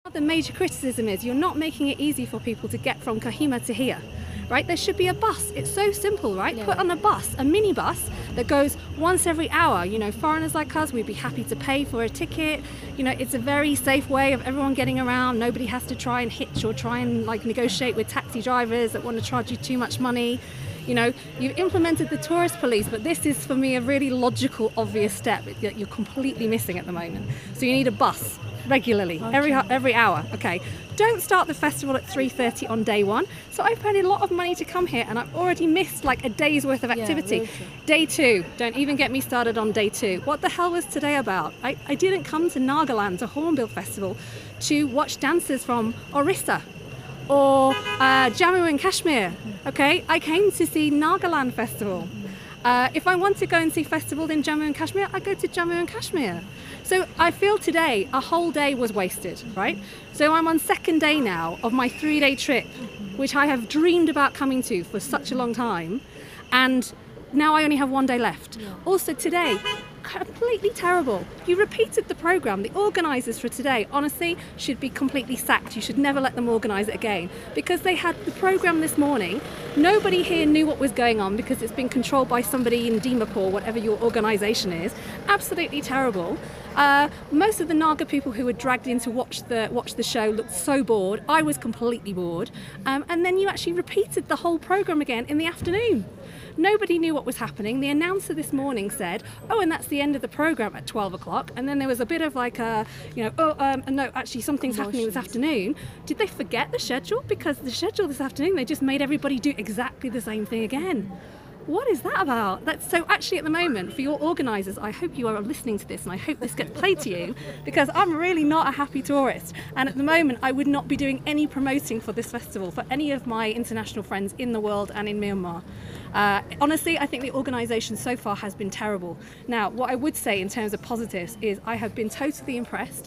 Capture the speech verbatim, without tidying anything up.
The major criticism is you're not making it easy for people to get from Kohima to here, right? There should be a bus. It's so simple, right? Yeah. Put on a bus, a mini bus that goes once every hour. You know, foreigners like us, we'd be happy to pay for a ticket. You know, it's a very safe way of everyone getting around. Nobody has to try and hitch or try and like negotiate with taxi drivers that want to charge you too much money. You know, you've implemented the tourist police, but this is for me a really logical, obvious step that you're completely missing at the moment. So you need a bus regularly, Okay. every every hour. Okay, don't start the festival at three thirty on day one. So I've paid a lot of money to come here and I've already missed like a day's worth of Yeah, activity. very true. Day two, don't even get me started on day two. What the hell was today about? I, I didn't come to Nagaland, to Hornbill Festival, to watch dancers from Orissa or uh, Jammu and Kashmir. Okay, I came to see Nagaland Festival. Uh, if I want to go and see festival in Jammu and Kashmir, I go to Jammu and Kashmir. So I feel today a whole day was wasted, right? So I'm on second day now of my three-day trip, which I have dreamed about coming to for such a long time, and now I only have one day left. Yeah. Also today, completely terrible. You repeated the program. The organisers for today, honestly, should be completely sacked. You should never let them organise it again, because they had the program this morning. Nobody here knew what was going on because it's been controlled by somebody in Dimapur, whatever your organisation is. Absolutely terrible. Uh, most of the Naga people who were dragged in to watch the watch the show looked so bored. I was completely bored. Um, and then you actually repeated the whole program again in the afternoon. Nobody knew what was happening. The announcer this morning said, oh, and that's the end of the program at twelve o'clock. And then there was a bit of like a, you know, oh, um, no, actually something's happening this Commotions. afternoon. Did they forget the schedule? Because the schedule this afternoon, they just made everybody do exactly the same thing again. What is that about? That's so actually at the moment, for your organisers, I hope you are listening to this and I hope this gets played to you, because I'm really not a happy tourist. And at the moment, I would not be doing any promoting for this festival for any of my international friends in the world and in Myanmar. Uh, honestly, I think the organisation so far has been terrible. Now, what I would say in terms of positives is I have been totally impressed